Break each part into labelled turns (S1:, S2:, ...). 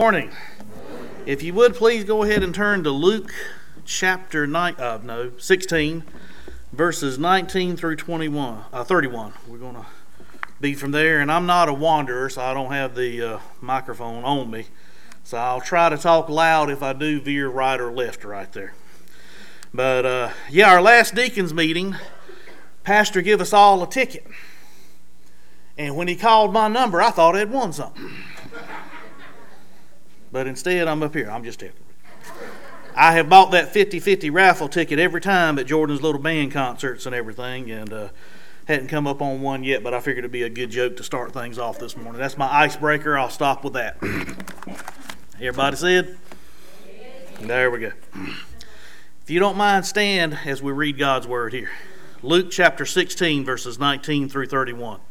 S1: Morning. If you would please go ahead and turn to Luke chapter 16, verses 19 through 31. We're going to be from there, and I'm not a wanderer, so I don't have the microphone on me. So I'll try to talk loud if I do veer right or left right there. But our last deacons meeting, Pastor gave us all a ticket. And when he called my number, I thought I'd won something. But instead, I'm up here. I'm just telling you. I have bought that 50-50 raffle ticket every time at Jordan's little band concerts and everything, and hadn't come up on one yet, but I figured it'd be a good joke to start things off this morning. That's my icebreaker. I'll stop with that. Everybody said? There we go. If you don't mind, stand as we read God's word here. Luke chapter 16, verses 19 through 31.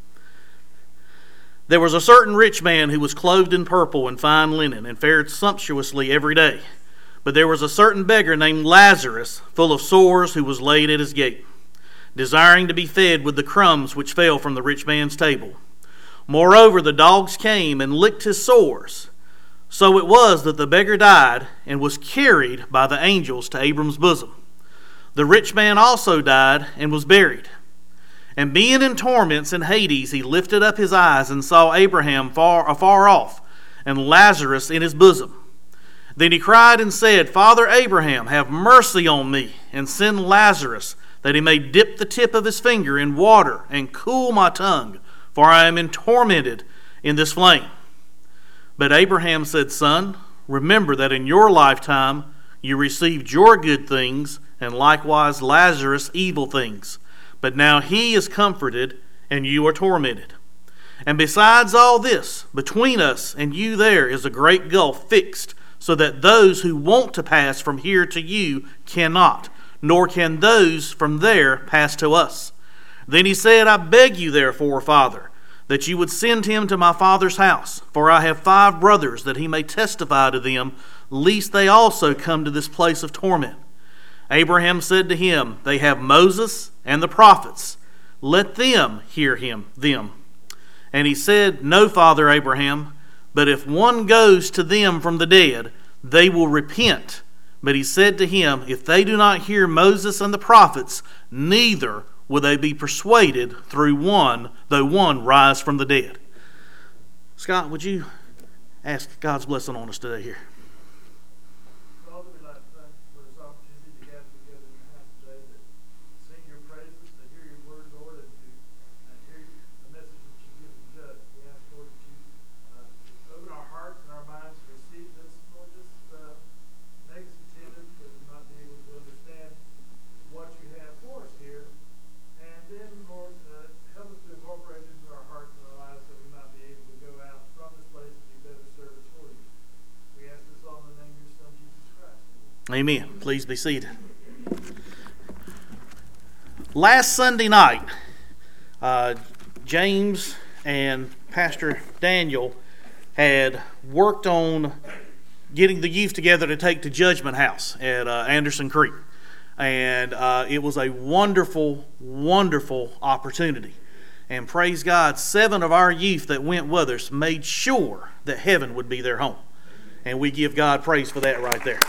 S1: There was a certain rich man who was clothed in purple and fine linen and fared sumptuously every day. But there was a certain beggar named Lazarus, full of sores, who was laid at his gate, desiring to be fed with the crumbs which fell from the rich man's table. Moreover, the dogs came and licked his sores. So it was that the beggar died and was carried by the angels to Abram's bosom. The rich man also died and was buried. And being in torments in Hades, he lifted up his eyes and saw Abraham afar off, and Lazarus in his bosom. Then he cried and said, Father Abraham, have mercy on me, and send Lazarus, that he may dip the tip of his finger in water and cool my tongue, for I am tormented in this flame. But Abraham said, Son, remember that in your lifetime you received your good things, and likewise Lazarus evil things. But now he is comforted, and you are tormented. And besides all this, between us and you there is a great gulf fixed, so that those who want to pass from here to you cannot, nor can those from there pass to us. Then he said, I beg you therefore, Father, that you would send him to my father's house, for I have 5 brothers, that he may testify to them, lest they also come to this place of torment. Abraham said to him, They have Moses and the prophets. Let them hear them. And he said, No, Father Abraham, but if one goes to them from the dead, they will repent. But he said to him, If they do not hear Moses and the prophets, neither will they be persuaded though one rise from the dead. Scott, would you ask God's blessing on us today here? Amen. Please be seated. Last Sunday night, James and Pastor Daniel had worked on getting the youth together to take to Judgment House at Anderson Creek. And it was a wonderful, wonderful opportunity. And praise God, 7 of our youth that went with us made sure that heaven would be their home. And we give God praise for that right there.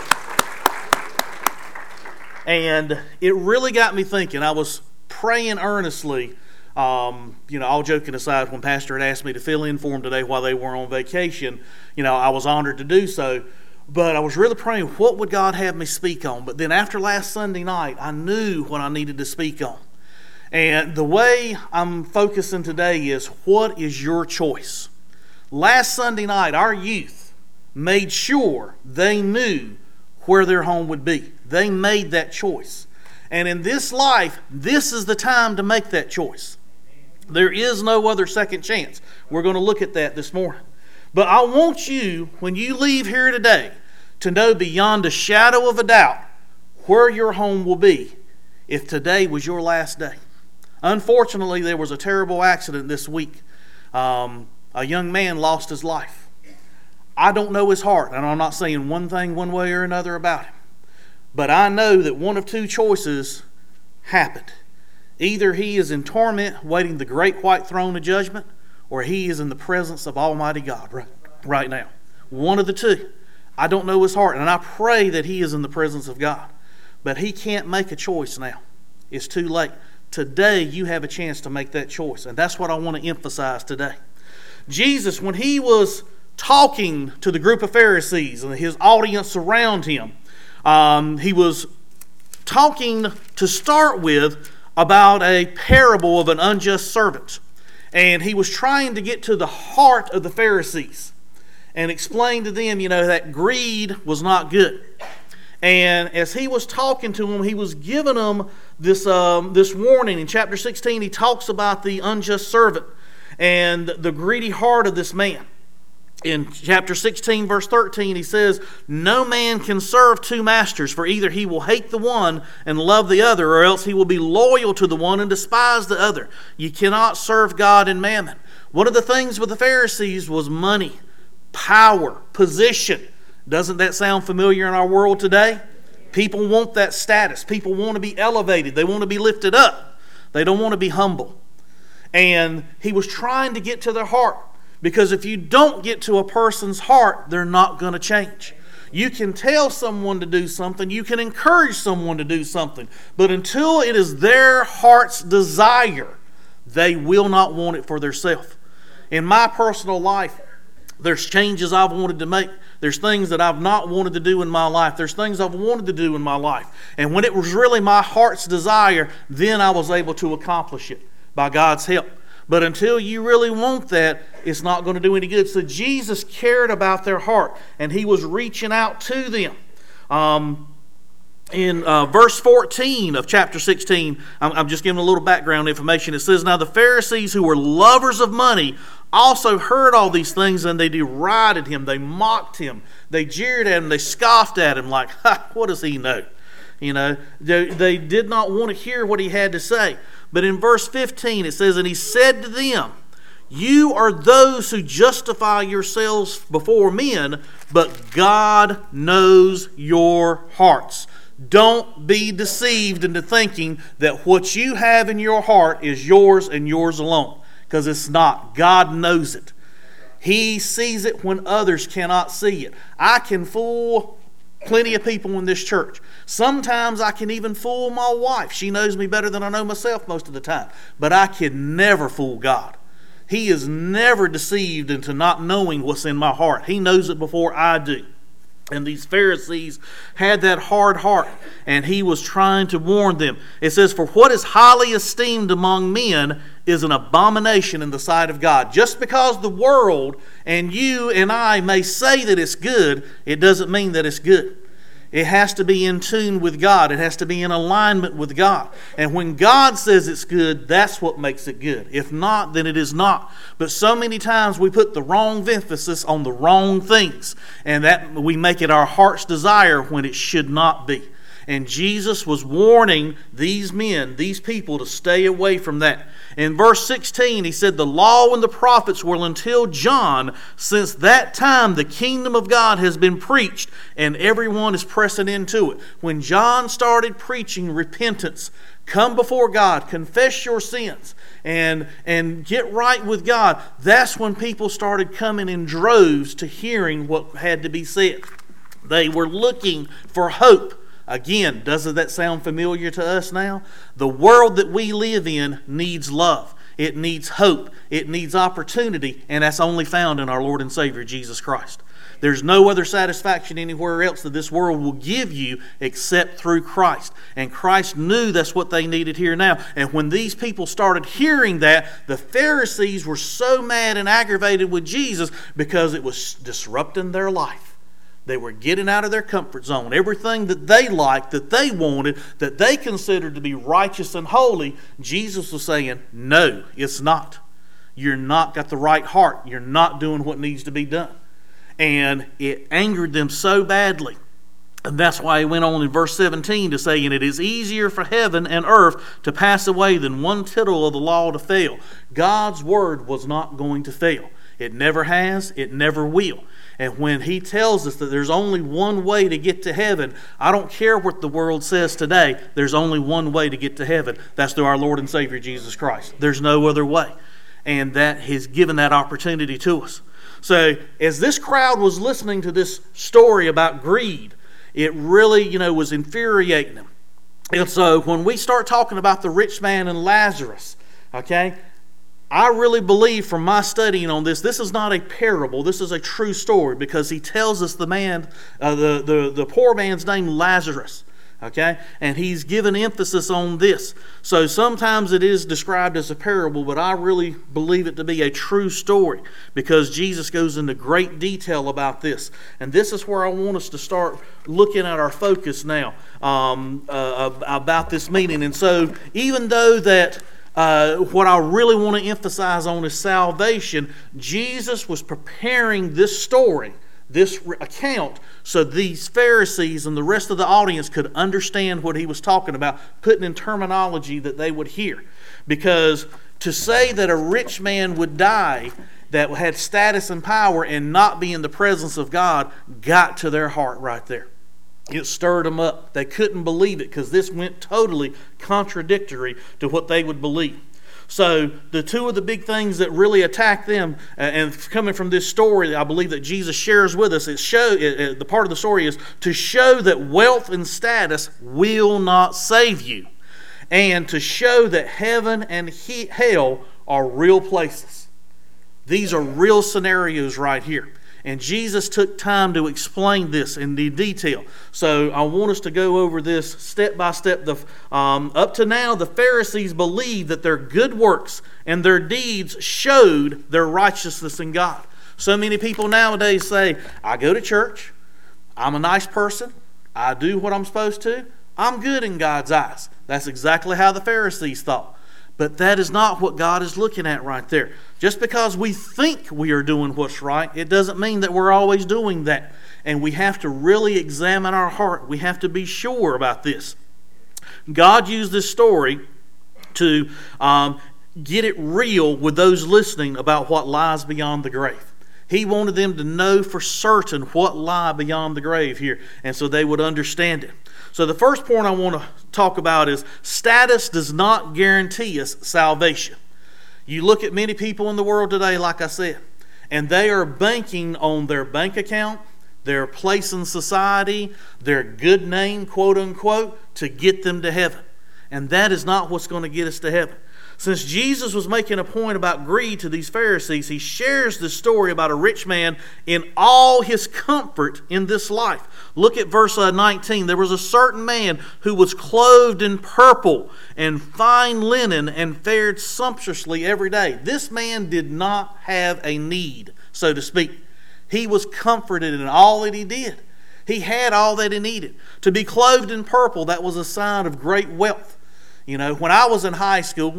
S1: And it really got me thinking. I was praying earnestly, all joking aside, when Pastor had asked me to fill in for him today while they were on vacation, I was honored to do so. But I was really praying, what would God have me speak on? But then after last Sunday night, I knew what I needed to speak on. And the way I'm focusing today is, what is your choice? Last Sunday night, our youth made sure they knew where their home would be. They made that choice. And in this life, this is the time to make that choice. There is no other second chance. We're going to look at that this morning. But I want you, when you leave here today, to know beyond a shadow of a doubt where your home will be if today was your last day. Unfortunately, there was a terrible accident this week. A young man lost his life. I don't know his heart, and I'm not saying one thing one way or another about him. But I know that one of 2 choices happened. Either he is in torment waiting the great white throne of judgment, or he is in the presence of Almighty God right now. One of the two. I don't know his heart, and I pray that he is in the presence of God. But he can't make a choice now. It's too late. Today, you have a chance to make that choice, and that's what I want to emphasize today. Jesus, when he was talking to the group of Pharisees and his audience around him, he was talking to start with about a parable of an unjust servant. And he was trying to get to the heart of the Pharisees and explain to them, that greed was not good. And as he was talking to them, he was giving them this warning. In chapter 16, he talks about the unjust servant and the greedy heart of this man. In chapter 16, verse 13, he says, "No man can serve two masters, for either he will hate the one and love the other, or else he will be loyal to the one and despise the other. You cannot serve God and mammon." One of the things with the Pharisees was money, power, position. Doesn't that sound familiar in our world today? People want that status. People want to be elevated. They want to be lifted up. They don't want to be humble. And he was trying to get to their heart. Because if you don't get to a person's heart, they're not going to change. You can tell someone to do something. You can encourage someone to do something. But until it is their heart's desire, they will not want it for themselves. In my personal life, there's changes I've wanted to make. There's things that I've not wanted to do in my life. There's things I've wanted to do in my life. And when it was really my heart's desire, then I was able to accomplish it by God's help. But until you really want that, it's not going to do any good. So Jesus cared about their heart, and he was reaching out to them. In verse 14 of chapter 16, I'm just giving a little background information. It says, "Now the Pharisees, who were lovers of money, also heard all these things, and they derided him. They mocked him. They jeered at him. They scoffed at him like, what does he know? They did not want to hear what he had to say. But in verse 15 it says, "And he said to them, You are those who justify yourselves before men, but God knows your hearts. Don't be deceived into thinking that what you have in your heart is yours and yours alone, because it's not. God knows it. He sees it when others cannot see it. I can fool plenty of people in this church. Sometimes I can even fool my wife. She knows me better than I know myself most of the time. But I can never fool God. He is never deceived into not knowing what's in my heart. He knows it before I do. And these Pharisees had that hard heart, and he was trying to warn them. It says, "For what is highly esteemed among men is an abomination in the sight of God." Just because the world and you and I may say that it's good, it doesn't mean that it's good. It has to be in tune with God. It has to be in alignment with God. And when God says it's good, that's what makes it good. If not, then it is not. But so many times we put the wrong emphasis on the wrong things, and that we make it our heart's desire when it should not be. And Jesus was warning these men, these people, to stay away from that. In verse 16, he said, "The law and the prophets were until John. Since that time, the kingdom of God has been preached, and everyone is pressing into it." When John started preaching repentance, come before God, confess your sins, and get right with God, that's when people started coming in droves to hearing what had to be said. They were looking for hope. Again, doesn't that sound familiar to us now? The world that we live in needs love. It needs hope. It needs opportunity, and that's only found in our Lord and Savior, Jesus Christ. There's no other satisfaction anywhere else that this world will give you except through Christ. And Christ knew that's what they needed here now. And when these people started hearing that, the Pharisees were so mad and aggravated with Jesus because it was disrupting their life. They were getting out of their comfort zone. Everything that they liked, that they wanted, that they considered to be righteous and holy, Jesus was saying, no, it's not. You're not got the right heart. You're not doing what needs to be done. And it angered them so badly. And that's why he went on in verse 17 to say, "And it is easier for heaven and earth to pass away than one tittle of the law to fail." God's word was not going to fail. It never has. It never will. And when he tells us that there's only one way to get to heaven, I don't care what the world says today, there's only one way to get to heaven. That's through our Lord and Savior, Jesus Christ. There's no other way. And that He's given that opportunity to us. So as this crowd was listening to this story about greed, it really, was infuriating them. And so when we start talking about the rich man and Lazarus, okay, I really believe from my studying on this is not a parable. This is a true story, because he tells us the poor man's name Lazarus. Okay? And he's given emphasis on this. So sometimes it is described as a parable, but I really believe it to be a true story, because Jesus goes into great detail about this. And this is where I want us to start looking at our focus now about this meeting. And so even though that what I really want to emphasize on is salvation, Jesus was preparing this story, this account, so these Pharisees and the rest of the audience could understand what he was talking about, putting in terminology that they would hear. Because to say that a rich man would die that had status and power and not be in the presence of God got to their heart right there. It stirred them up. They couldn't believe it, because this went totally contradictory to what they would believe. So the two of the big things that really attack them, and coming from this story, I believe that Jesus shares with us, the part of the story is to show that wealth and status will not save you, and to show that heaven and hell are real places. These are real scenarios right here. And Jesus took time to explain this in the detail. So I want us to go over this step by step. Up to now, the Pharisees believed that their good works and their deeds showed their righteousness in God. So many people nowadays say, I go to church, I'm a nice person, I do what I'm supposed to, I'm good in God's eyes. That's exactly how the Pharisees thought. But that is not what God is looking at right there. Just because we think we are doing what's right, it doesn't mean that we're always doing that. And we have to really examine our heart. We have to be sure about this. God used this story to get it real with those listening about what lies beyond the grave. He wanted them to know for certain what lie beyond the grave here, and so they would understand it. So the first point I want to talk about is status does not guarantee us salvation. You look at many people in the world today, like I said, and they are banking on their bank account, their place in society, their good name, quote unquote, to get them to heaven. And that is not what's going to get us to heaven. Since Jesus was making a point about greed to these Pharisees, he shares this story about a rich man in all his comfort in this life. Look at verse 19. There was a certain man who was clothed in purple and fine linen and fared sumptuously every day. This man did not have a need, so to speak. He was comforted in all that he did. He had all that he needed. To be clothed in purple, that was a sign of great wealth. When I was in high school,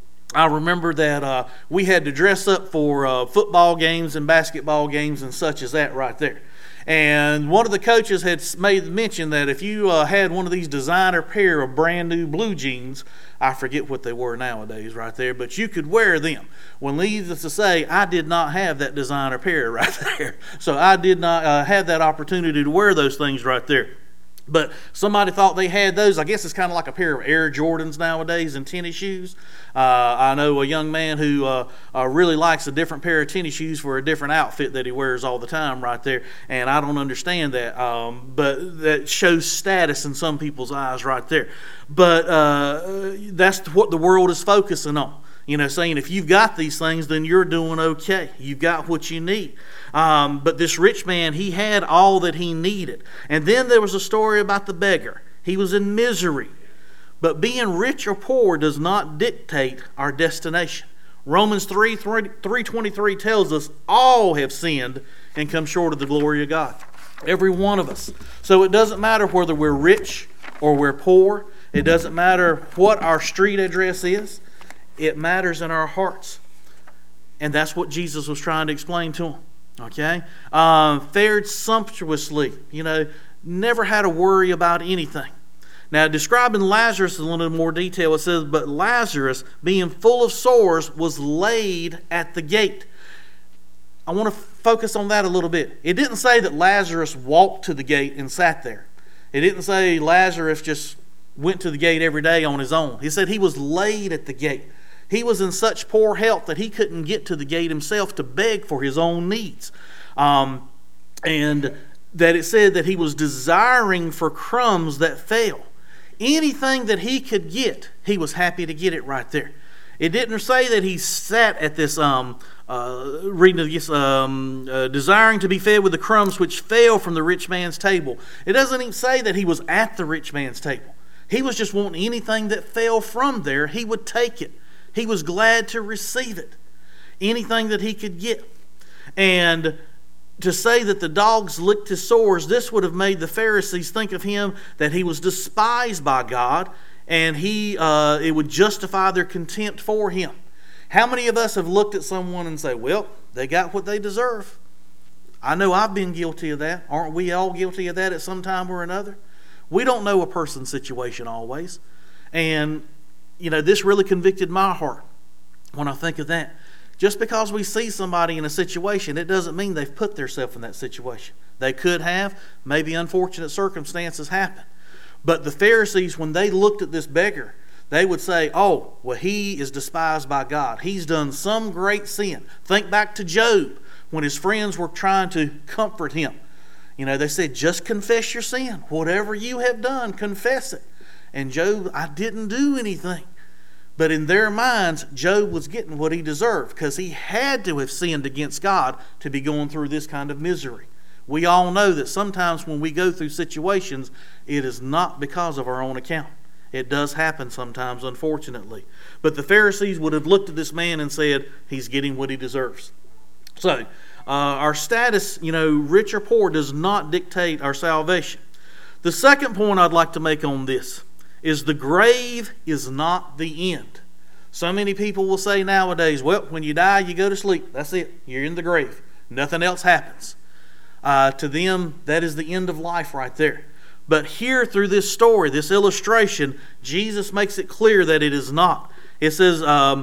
S1: I remember that we had to dress up for football games and basketball games and such as that right there. And one of the coaches had made mention that if you had one of these designer pair of brand new blue jeans, I forget what they were nowadays right there, but you could wear them. Well, needless to say, I did not have that designer pair right there. So I did not have that opportunity to wear those things right there. But somebody thought they had those. I guess it's kind of like a pair of Air Jordans nowadays and tennis shoes. I know a young man who really likes a different pair of tennis shoes for a different outfit that he wears all the time right there. And I don't understand that. But that shows status in some people's eyes right there. But that's what the world is focusing on. Saying if you've got these things, then you're doing okay. You've got what you need. But this rich man, he had all that he needed. And then there was a story about the beggar. He was in misery. But being rich or poor does not dictate our destination. Romans 3:23 tells us all have sinned and come short of the glory of God. Every one of us. So it doesn't matter whether we're rich or we're poor. It doesn't matter what our street address is. It matters in our hearts. And that's what Jesus was trying to explain to them. Okay? Fared sumptuously. Never had to worry about anything. Now, describing Lazarus in a little more detail, it says, but Lazarus, being full of sores, was laid at the gate. I want to focus on that a little bit. It didn't say that Lazarus walked to the gate and sat there. It didn't say Lazarus just went to the gate every day on his own. He said he was laid at the gate. He was in such poor health that he couldn't get to the gate himself to beg for his own needs. And that it said that he was desiring for crumbs that fell. Anything that he could get, he was happy to get it right there. It didn't say that he sat at this, reading this, desiring to be fed with the crumbs which fell from the rich man's table. It doesn't even say that he was at the rich man's table. He was just wanting anything that fell from there, he would take it. He was glad to receive it. Anything that he could get. And to say that the dogs licked his sores, this would have made the Pharisees think of him that he was despised by God, and it would justify their contempt for him. How many of us have looked at someone and say, well, they got what they deserve? I know I've been guilty of that. Aren't we all guilty of that at some time or another? We don't know a person's situation always. And, this really convicted my heart when I think of that. Just because we see somebody in a situation, it doesn't mean they've put themselves in that situation. They could have. Maybe unfortunate circumstances happen. But the Pharisees, when they looked at this beggar, they would say, oh, well, he is despised by God. He's done some great sin. Think back to Job when his friends were trying to comfort him. They said, just confess your sin. Whatever you have done, confess it. And Job, I didn't do anything. But in their minds, Job was getting what he deserved because he had to have sinned against God to be going through this kind of misery. We all know that sometimes when we go through situations, it is not because of our own account. It does happen sometimes, unfortunately. But the Pharisees would have looked at this man and said, he's getting what he deserves. So, our status, rich or poor, does not dictate our salvation. The second point I'd like to make on this is the grave is not the end. So many people will say nowadays, well, when you die, you go to sleep. That's it. You're in the grave. Nothing else happens. To them, that is the end of life right there. But here through this story, this illustration, Jesus makes it clear that it is not. It says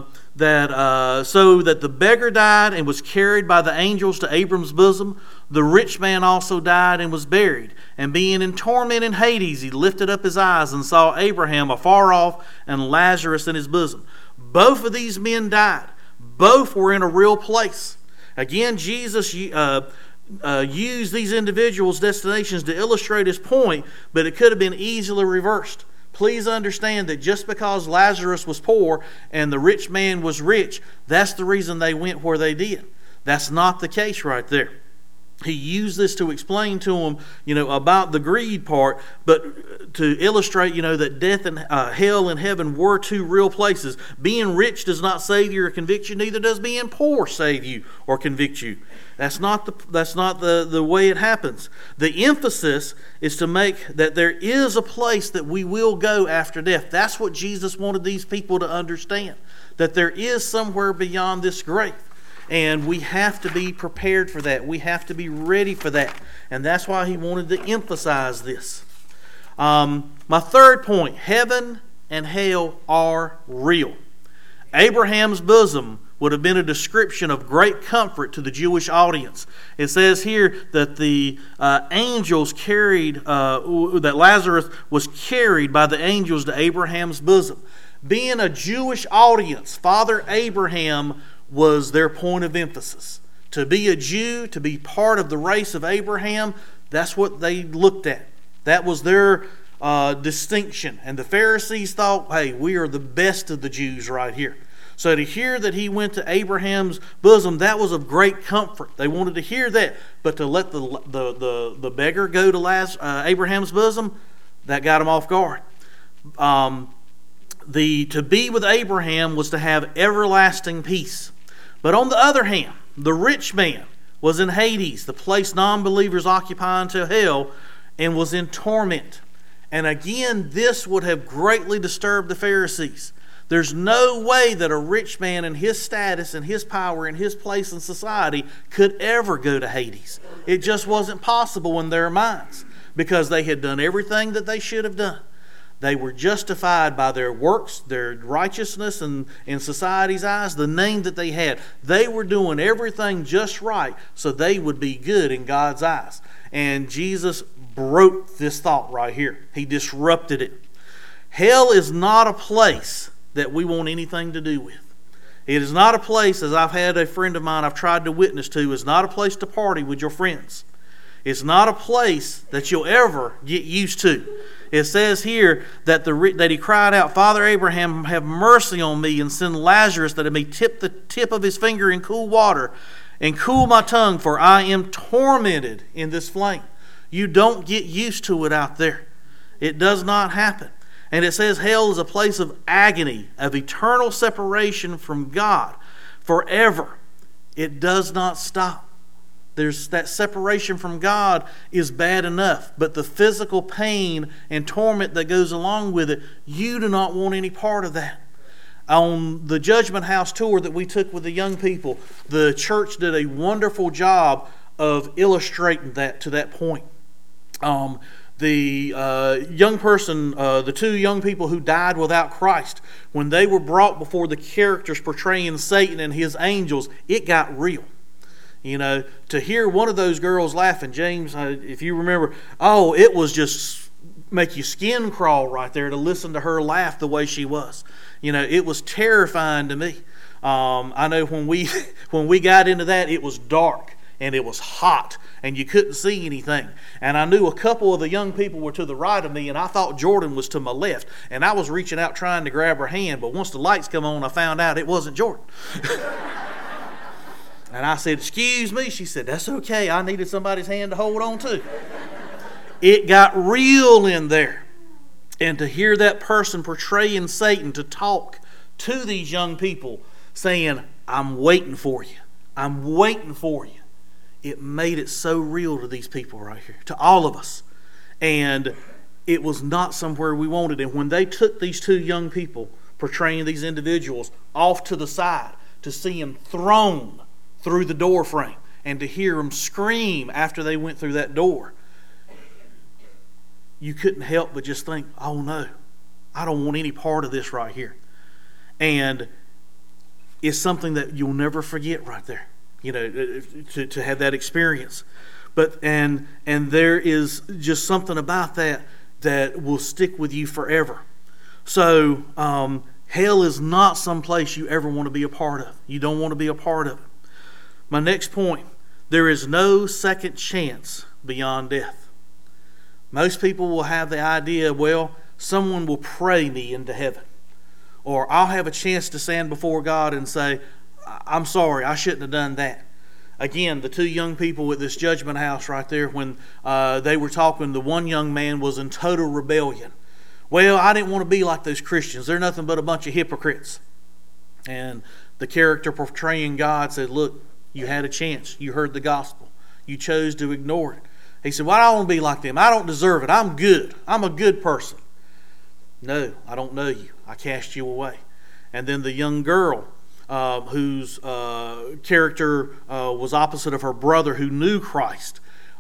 S1: that so that the beggar died and was carried by the angels to Abram's bosom. The rich man also died and was buried. And being in torment in Hades, he lifted up his eyes and saw Abraham afar off and Lazarus in his bosom. Both of these men died. Both were in a real place. Again, Jesus used these individuals' destinations to illustrate his point, but it could have been easily reversed. Please understand that just because Lazarus was poor and the rich man was rich, that's the reason they went where they did. That's not the case right there. He used this to explain to them, about the greed part, but to illustrate, that death and hell and heaven were two real places. Being rich does not save you or convict you, neither does being poor save you or convict you. That's not the way it happens. The emphasis is to make that there is a place that we will go after death. That's what Jesus wanted these people to understand, that there is somewhere beyond this grave. And we have to be prepared for that. We have to be ready for that. And that's why he wanted to emphasize this. My third point, heaven and hell are real. Abraham's bosom would have been a description of great comfort to the Jewish audience. It says here that the angels carried, that Lazarus was carried by the angels to Abraham's bosom. Being a Jewish audience, Father Abraham was their point of emphasis. To be a Jew, to be part of the race of Abraham, that's what they looked at. That was their distinction. And the Pharisees thought, hey, we are the best of the Jews right here. So to hear that he went to Abraham's bosom, that was of great comfort. They wanted to hear that. But to let the beggar go to Abraham's bosom, that got him off guard. To be with Abraham was to have everlasting peace. But on the other hand, the rich man was in Hades, the place non-believers occupy until hell, and was in torment. And again, this would have greatly disturbed the Pharisees. There's no way that a rich man in his status and his power and his place in society could ever go to Hades. It just wasn't possible in their minds because they had done everything that they should have done. They were justified by their works, their righteousness, and in society's eyes, the name that they had. They were doing everything just right so they would be good in God's eyes. And Jesus broke this thought right here. He disrupted it. Hell is not a place that we want anything to do with. It is not a place, as I've had a friend of mine I've tried to witness to, it's not a place to party with your friends. It's not a place that you'll ever get used to. It says here that he cried out, Father Abraham, have mercy on me and send Lazarus that it may tip the tip of his finger in cool water and cool my tongue, for I am tormented in this flame. You don't get used to it out there. It does not happen. And it says hell is a place of agony, of eternal separation from God forever. It does not stop. There's that separation from God is bad enough, but the physical pain and torment that goes along with it, you do not want any part of that. On the Judgment House tour that we took with the young people, the church did a wonderful job of illustrating that to that point. The young person, the two young people who died without Christ, when they were brought before the characters portraying Satan and his angels, it got real. You know, to hear one of those girls laughing, James, if you remember, it was just make your skin crawl right there to listen to her laugh the way she was. You know, it was terrifying to me. I know when we got into that, it was dark and it was hot and you couldn't see anything. And I knew a couple of the young people were to the right of me, and I thought Jordan was to my left. And I was reaching out trying to grab her hand, but once the lights come on, I found out it wasn't Jordan. And I said, excuse me. She said, that's okay. I needed somebody's hand to hold on to. It got real in there. And to hear that person portraying Satan to talk to these young people saying, I'm waiting for you. I'm waiting for you. It made it so real to these people right here, to all of us. And it was not somewhere we wanted. And when they took these two young people portraying these individuals off to the side to see them thrown through the door frame and to hear them scream after they went through that door, you couldn't help but just think, oh no, I don't want any part of this right here. And it's something that you'll never forget right there, you know, to have that experience. But and there is just something about that will stick with you forever. So hell is not some place you ever want to be a part of. You don't want to be a part of it. My next point, there is no second chance beyond death. Most people will have the idea, well, someone will pray me into heaven. Or I'll have a chance to stand before God and say, I'm sorry, I shouldn't have done that. Again, the two young people at this Judgment House right there, when they were talking, the one young man was in total rebellion. Well, I didn't want to be like those Christians. They're nothing but a bunch of hypocrites. And the character portraying God said, look, you had a chance. You heard the gospel. You chose to ignore it. He said, well, I don't want to be like them. I don't deserve it. I'm good. I'm a good person. No, I don't know you. I cast you away. And then the young girl whose character was opposite of her brother who knew Christ,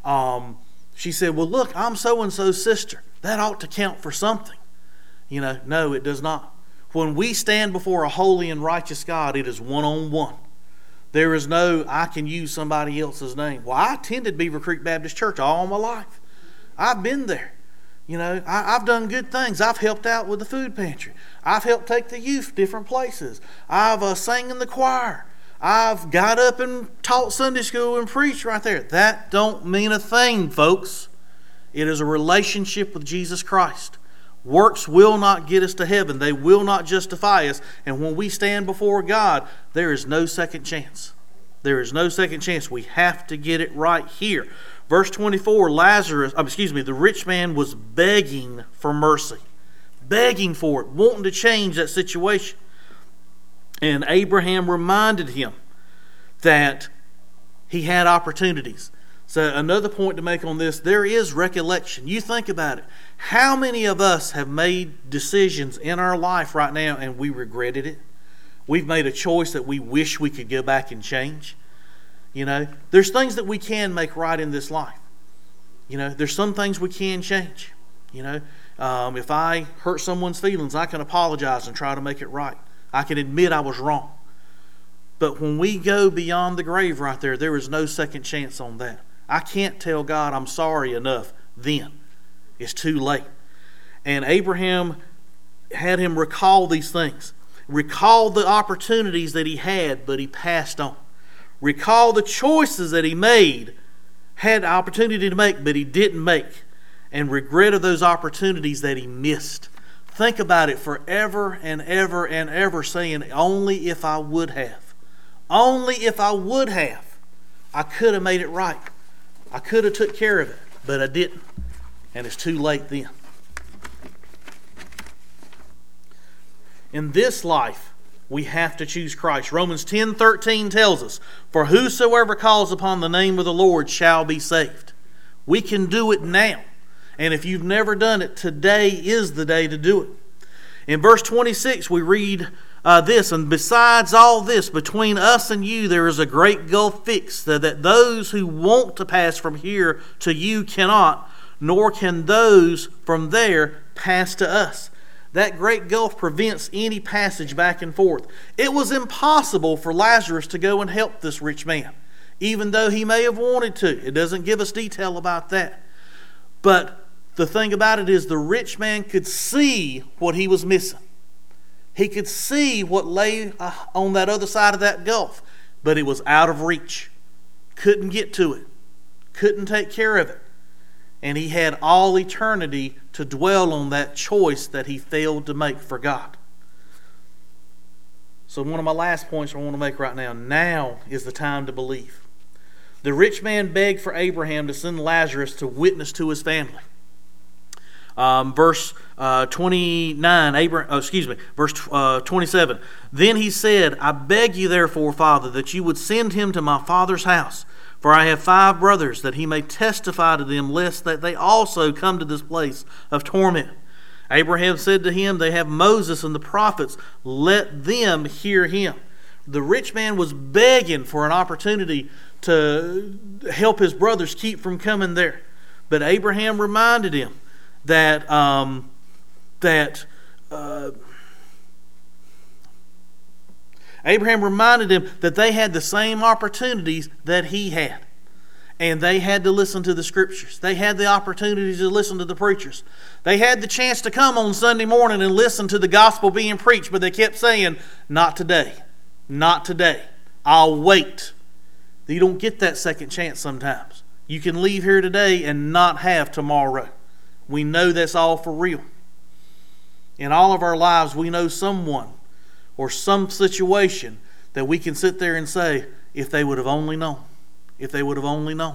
S1: she said, well, look, I'm so-and-so's sister. That ought to count for something. You know, no, it does not. When we stand before a holy and righteous God, it is one-on-one. There is no, I can use somebody else's name. Well, I attended Beaver Creek Baptist Church all my life. I've been there. You know, I've done good things. I've helped out with the food pantry. I've helped take the youth different places. I've sang in the choir. I've got up and taught Sunday school and preached right there. That don't mean a thing, folks. It is a relationship with Jesus Christ. Works will not get us to heaven. They will not justify us. And when we stand before God, there is no second chance. There is no second chance. We have to get it right here. Verse 24, the rich man was begging for mercy. Begging for it, wanting to change that situation. And Abraham reminded him that he had opportunities. So another point to make on this, there is recollection. You think about it. How many of us have made decisions in our life right now and we regretted it? We've made a choice that we wish we could go back and change. You know, there's things that we can make right in this life. You know, there's some things we can change. You know, if I hurt someone's feelings, I can apologize and try to make it right. I can admit I was wrong. But when we go beyond the grave right there, there is no second chance on that. I can't tell God I'm sorry enough then. It's too late. And Abraham had him recall these things. Recall the opportunities that he had, but he passed on. Recall the choices that he made, had the opportunity to make, but he didn't make. And regretted those opportunities that he missed. Think about it forever and ever and ever, saying, only if I would have. Only if I would have. I could have made it right. I could have took care of it, but I didn't. And it's too late then. In this life, we have to choose Christ. Romans 10:13 tells us, for whosoever calls upon the name of the Lord shall be saved. We can do it now. And if you've never done it, today is the day to do it. In verse 26, we read this, and besides all this, between us and you there is a great gulf fixed, that those who want to pass from here to you cannot, nor can those from there pass to us. That great gulf prevents any passage back and forth. It was impossible for Lazarus to go and help this rich man, even though he may have wanted to. It doesn't give us detail about that. But the thing about it is the rich man could see what he was missing. He could see what lay on that other side of that gulf, but it was out of reach. Couldn't get to it. Couldn't take care of it. And he had all eternity to dwell on that choice that he failed to make for God. So one of my last points I want to make right now. Now is the time to believe. The rich man begged for Abraham to send Lazarus to witness to his family. Verse 29, verse 27. Then he said, I beg you therefore, Father, that you would send him to my father's house. For I have 5 brothers, that he may testify to them, lest that they also come to this place of torment. Abraham said to him, they have Moses and the prophets, let them hear him. The rich man was begging for an opportunity to help his brothers keep from coming there. But Abraham reminded him that Abraham reminded him that they had the same opportunities that he had. And they had to listen to the Scriptures. They had the opportunity to listen to the preachers. They had the chance to come on Sunday morning and listen to the gospel being preached, but they kept saying, not today. Not today. I'll wait. You don't get that second chance sometimes. You can leave here today and not have tomorrow. We know that's all for real. In all of our lives, we know someone or some situation that we can sit there and say, if they would have only known. If they would have only known.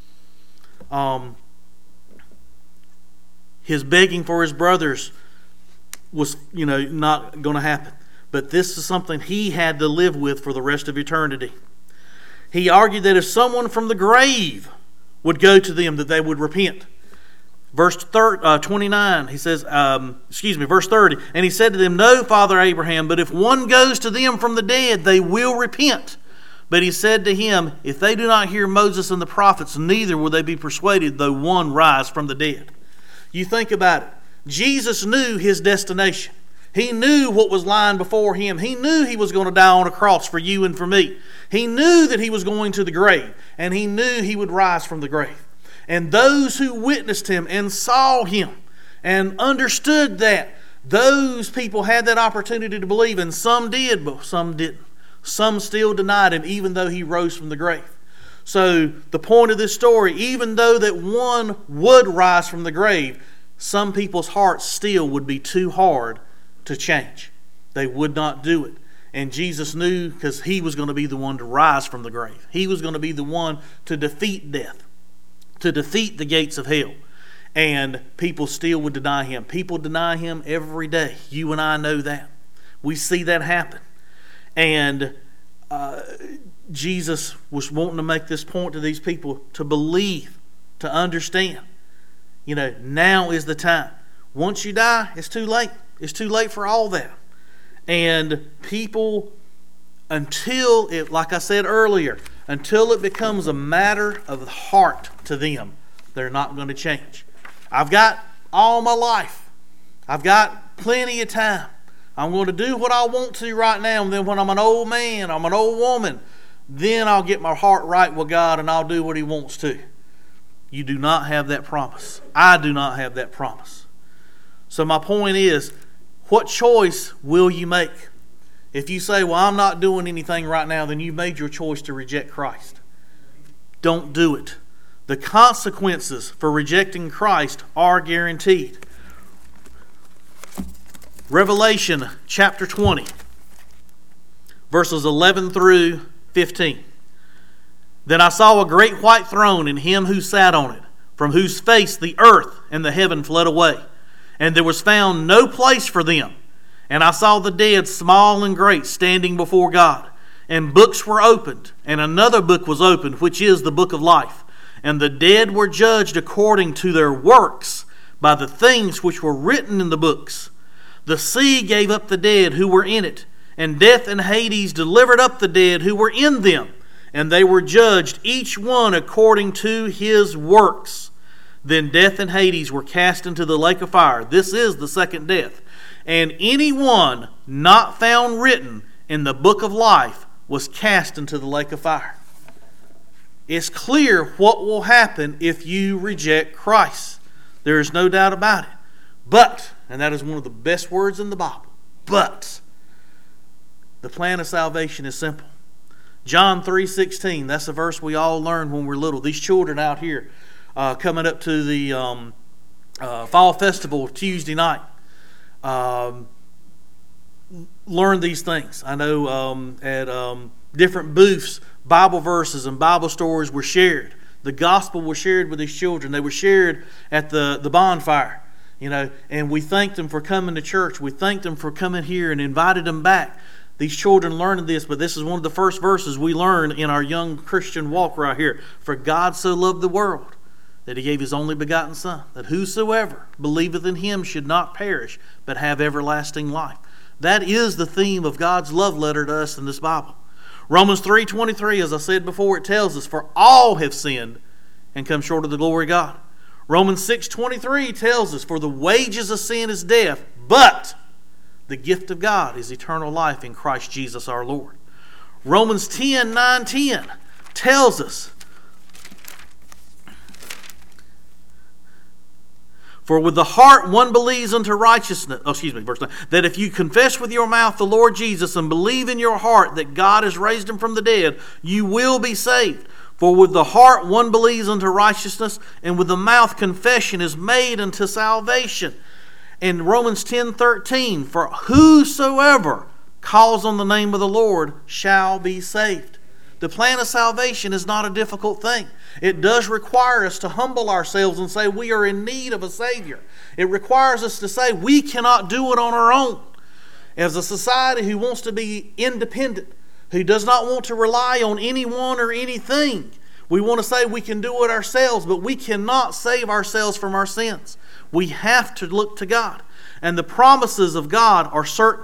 S1: His begging for his brothers was, not going to happen. But this is something he had to live with for the rest of eternity. He argued that if someone from the grave would go to them, that they would repent. Verse 29, he says, verse 30, and he said to them, no, Father Abraham, but if one goes to them from the dead, they will repent. But he said to him, if they do not hear Moses and the prophets, neither will they be persuaded, though one rise from the dead. You think about it. Jesus knew his destination. He knew what was lying before him. He knew he was going to die on a cross for you and for me. He knew that he was going to the grave, and he knew he would rise from the grave. And those who witnessed him and saw him and understood that, those people had that opportunity to believe, and some did, but some didn't. Some still denied him, even though he rose from the grave. So the point of this story, even though that one would rise from the grave, some people's hearts still would be too hard to change. They would not do it. And Jesus knew, because he was going to be the one to rise from the grave. He was going to be the one to defeat death, to defeat the gates of hell. And people still would deny him. People deny him every day. You and I know that. We see that happen. And Jesus was wanting to make this point to these people to believe, to understand. Now is the time. Once you die, it's too late. It's too late for all that. And people, until it, like I said earlier, until it becomes a matter of the heart to them, they're not going to change. I've got all my life. I've got plenty of time. I'm going to do what I want to right now, and then when I'm an old man, I'm an old woman, then I'll get my heart right with God and I'll do what he wants to. You do not have that promise. I do not have that promise. So my point is, what choice will you make? If you say, well, I'm not doing anything right now, then you've made your choice to reject Christ. Don't do it. The consequences for rejecting Christ are guaranteed. Revelation chapter 20, verses 11 through 15. Then I saw a great white throne and him who sat on it, from whose face the earth and the heaven fled away, and there was found no place for them. And I saw the dead, small and great, standing before God. And books were opened, and another book was opened, which is the book of life. And the dead were judged according to their works by the things which were written in the books. The sea gave up the dead who were in it, and death and Hades delivered up the dead who were in them. And they were judged, each one according to his works. Then death and Hades were cast into the lake of fire. This is the second death. And anyone not found written in the book of life was cast into the lake of fire. It's clear what will happen if you reject Christ. There is no doubt about it. But, and that is one of the best words in the Bible, but the plan of salvation is simple. John 3:16, that's a verse we all learned when we're little. These children out here coming up to the Fall Festival Tuesday night learn these things. I know at different booths, Bible verses and Bible stories were shared. The gospel was shared with these children. They were shared at the bonfire, and we thanked them for coming to church. We thanked them for coming here and invited them back. These children learned this, but this is one of the first verses we learn in our young Christian walk right here. For God so loved the world that he gave his only begotten Son, that whosoever believeth in him should not perish, but have everlasting life. That is the theme of God's love letter to us in this Bible. Romans 3:23, as I said before, it tells us, for all have sinned and come short of the glory of God. Romans 6:23 tells us, for the wages of sin is death, but the gift of God is eternal life in Christ Jesus our Lord. Romans 10:9-10 tells us, for with the heart one believes unto righteousness, verse 9, that if you confess with your mouth the Lord Jesus and believe in your heart that God has raised him from the dead, you will be saved. For with the heart one believes unto righteousness, and with the mouth confession is made unto salvation. In Romans 10:13, for whosoever calls on the name of the Lord shall be saved. The plan of salvation is not a difficult thing. It does require us to humble ourselves and say we are in need of a Savior. It requires us to say we cannot do it on our own. As a society who wants to be independent, who does not want to rely on anyone or anything, we want to say we can do it ourselves, but we cannot save ourselves from our sins. We have to look to God. And the promises of God are certain.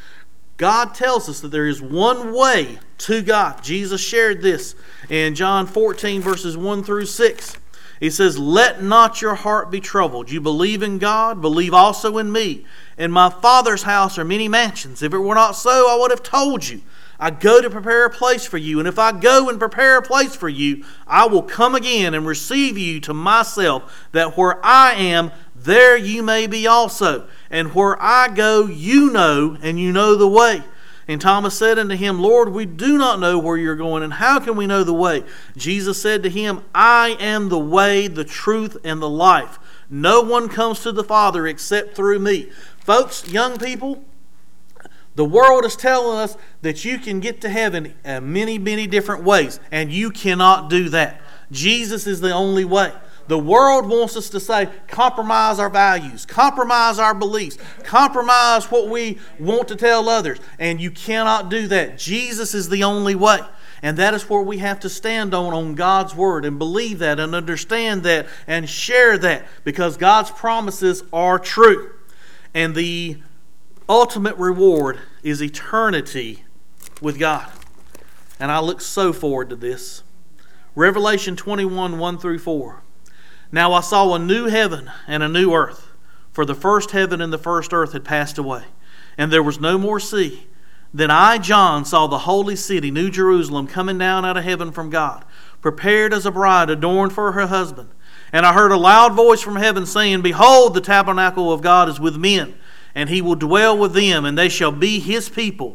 S1: God tells us that there is one way to God. Jesus shared this in John 14, verses 1-6. He says, let not your heart be troubled. You believe in God, believe also in me. In my Father's house are many mansions. If it were not so, I would have told you. I go to prepare a place for you. And if I go and prepare a place for you, I will come again and receive you to myself, that where I am, there you may be also. And where I go, you know, and you know the way. And Thomas said unto him, Lord, we do not know where you're going, and how can we know the way? Jesus said to him, I am the way, the truth, and the life. No one comes to the Father except through me. Folks, young people, the world is telling us that you can get to heaven in many, many different ways, and you cannot do that. Jesus is the only way. The world wants us to say, compromise our values, compromise our beliefs, compromise what we want to tell others. And you cannot do that. Jesus is the only way. And that is where we have to stand on God's Word and believe that and understand that and share that, because God's promises are true. And the ultimate reward is eternity with God. And I look so forward to this. Revelation 21, 1-4. Now I saw a new heaven and a new earth, for the first heaven and the first earth had passed away, and there was no more sea. Then I, John, saw the holy city, New Jerusalem, coming down out of heaven from God, prepared as a bride adorned for her husband. And I heard a loud voice from heaven saying, Behold, the tabernacle of God is with men, and he will dwell with them, and they shall be his people.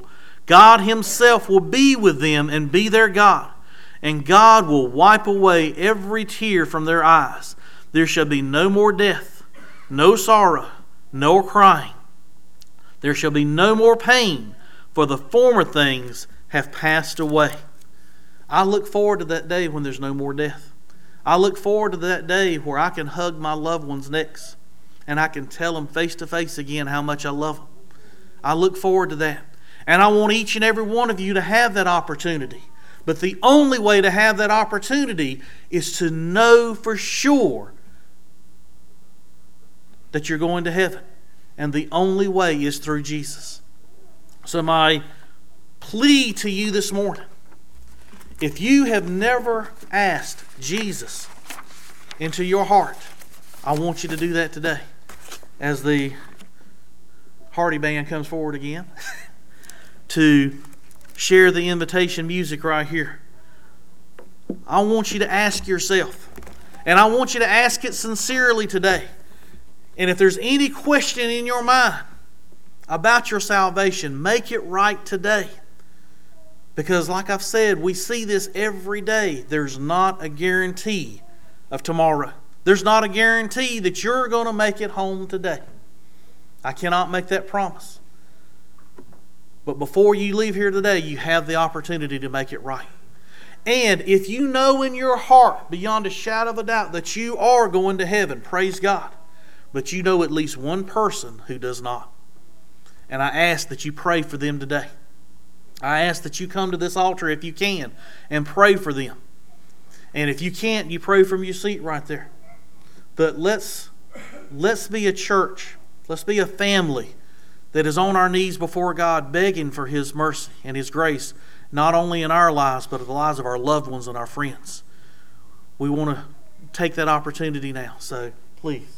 S1: God Himself will be with them and be their God. And God will wipe away every tear from their eyes. There shall be no more death, no sorrow, no crying. There shall be no more pain, for the former things have passed away. I look forward to that day when there's no more death. I look forward to that day where I can hug my loved ones' necks and I can tell them face to face again how much I love them. I look forward to that. And I want each and every one of you to have that opportunity. But the only way to have that opportunity is to know for sure that you're going to heaven. And the only way is through Jesus. So my plea to you this morning, if you have never asked Jesus into your heart, I want you to do that today. As the Hardy Band comes forward again to share the invitation music right here. I want you to ask yourself, and I want you to ask it sincerely today. And if there's any question in your mind about your salvation, make it right today. Because like I've said, we see this every day. There's not a guarantee of tomorrow. There's not a guarantee that you're going to make it home today. I cannot make that promise. But before you leave here today, you have the opportunity to make it right. And if you know in your heart, beyond a shadow of a doubt, that you are going to heaven, praise God. But you know at least one person who does not. And I ask that you pray for them today. I ask that you come to this altar if you can and pray for them. And if you can't, you pray from your seat right there. But let's be a church. Let's be a family that is on our knees before God, begging for His mercy and His grace, not only in our lives, but in the lives of our loved ones and our friends. We want to take that opportunity now. So please.